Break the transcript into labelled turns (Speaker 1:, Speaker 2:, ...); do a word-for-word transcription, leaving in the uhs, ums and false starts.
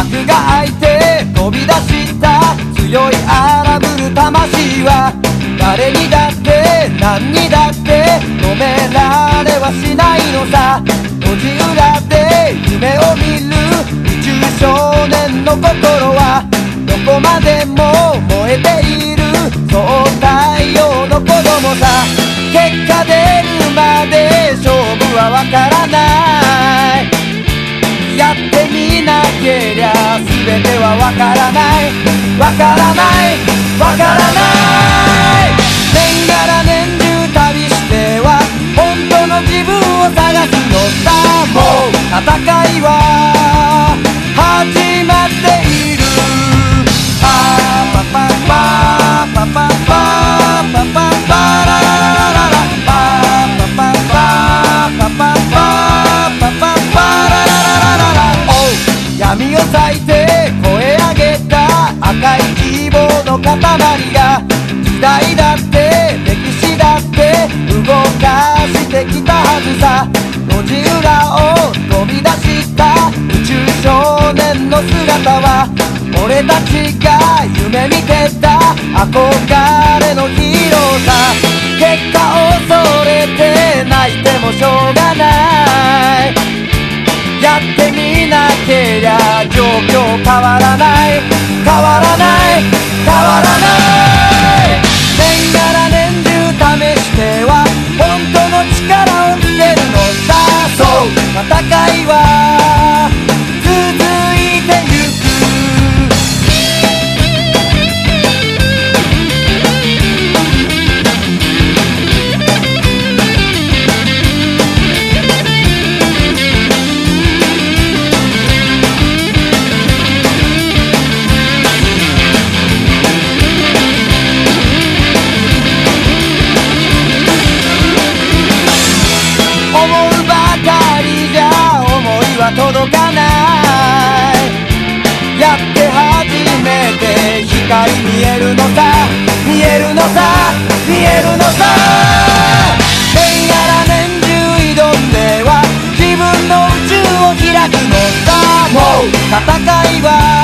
Speaker 1: 幕が開いて飛び出した強い荒ぶる魂は誰にだって何にだって止められはしないのさ。路地裏で夢を見る宇宙少年の心はどこまでも燃えている、そう太陽の子供さ。結果出るまで勝負はわからない、やってみなけりゃ全てはわからない、わからないわからない。年がら年中旅しては本当の自分を探すのさ。もう戦いは始まっている。パーパパパパパパパパパラララララ、パーパパパパパパパパパラララララ。おう闇を裂いて声上げた赤い希望の塊が時代だって歴史だって動かしてきたはずさ。路地裏を飛び出した宇宙少年の姿は俺たちが夢見てた憧れのヒーローさ。結果恐れて泣いてもしょうがない、やってみなけりゃ状況変わらない、変わらない変わらない。年がら年中試しては本当の力をつけるのさ。そう戦いは続いてゆく。届かない、やって初めて光見えるのさ、見えるのさ見えるのさ。年がら年中挑んでは自分の宇宙を開くのさ。もう戦いは